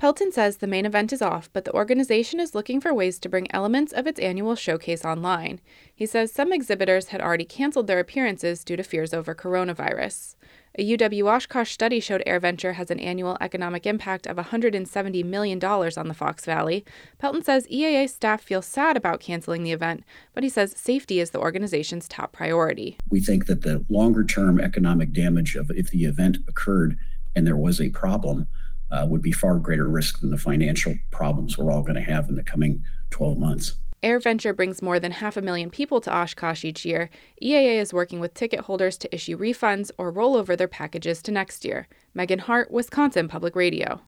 Pelton says the main event is off, but the organization is looking for ways to bring elements of its annual showcase online. He says some exhibitors had already canceled their appearances due to fears over coronavirus. A UW-Oshkosh study showed AirVenture has an annual economic impact of $170 million on the Fox Valley. Pelton says EAA staff feel sad about canceling the event, but he says safety is the organization's top priority. We think that the longer-term economic damage of if the event occurred and there was a problem would be far greater risk than the financial problems we're all going to have in the coming 12 months. AirVenture brings more than 500,000 people to Oshkosh each year. EAA is working with ticket holders to issue refunds or roll over their packages to next year. Megan Hart, Wisconsin Public Radio.